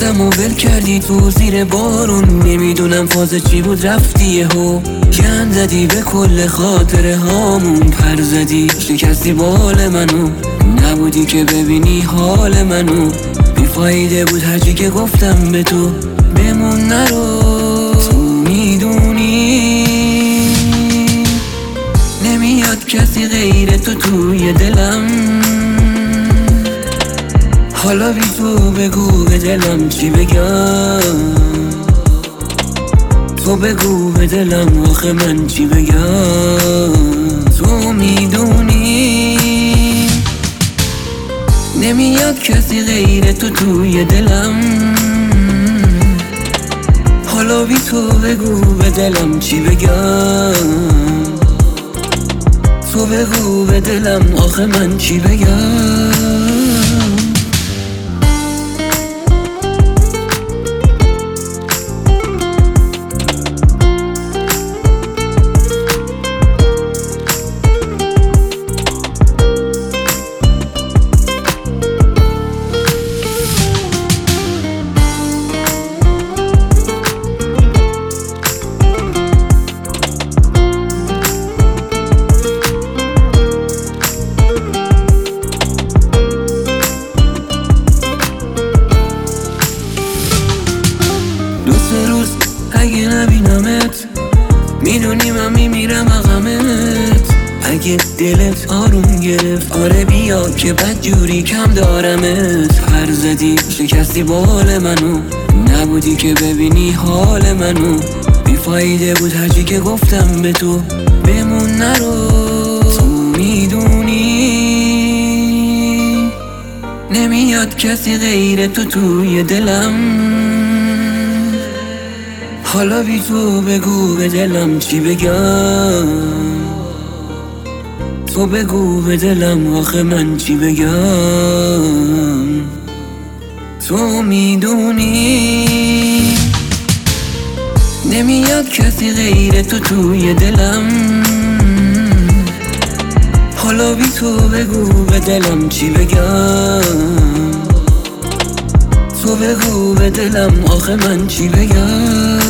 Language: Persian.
گفتم و ول کردی تو زیر بارون. نمیدونم فاز چی بود رفتی یهو، گند زدی به کل خاطره هامون. پر زدی شکستی بال منو، نبودی که ببینی حال منو. بیفایده بود هرچی که گفتم به تو، بمون نرو. تو میدونی نمیاد کسی غیر تو توی دلم. حالا بی تو بگو به دلم چی بگم. تو بگو به دلم آخه من چی بگم. تو میدونی نمیاد کسی غیر تو توی دلم. حالا بی تو بگو به دلم چی بگم. تو بگو به دلم آخه من چی بگم. روز اگه نبینمت میدونی من میمیرم عقمت. اگه دلت آروم گرفت آره بیا که بد جوری کم دارمت. پر زدی شکستی بال منو، نبودی که ببینی حال منو. بیفایده بود هرچی که گفتم به تو، بمون نرو. تو میدونی نمیاد کسی غیر تو توی دلم. حالا بی تو بگو به دلم چی بگم. تو بگو به دلم آخه من چی بگم. تو میدونی نمیاد کسی غیر تو توی دلم. حالا بی تو بگو به دلم چی بگم. تو بگو به دلم آخه من چی بگم.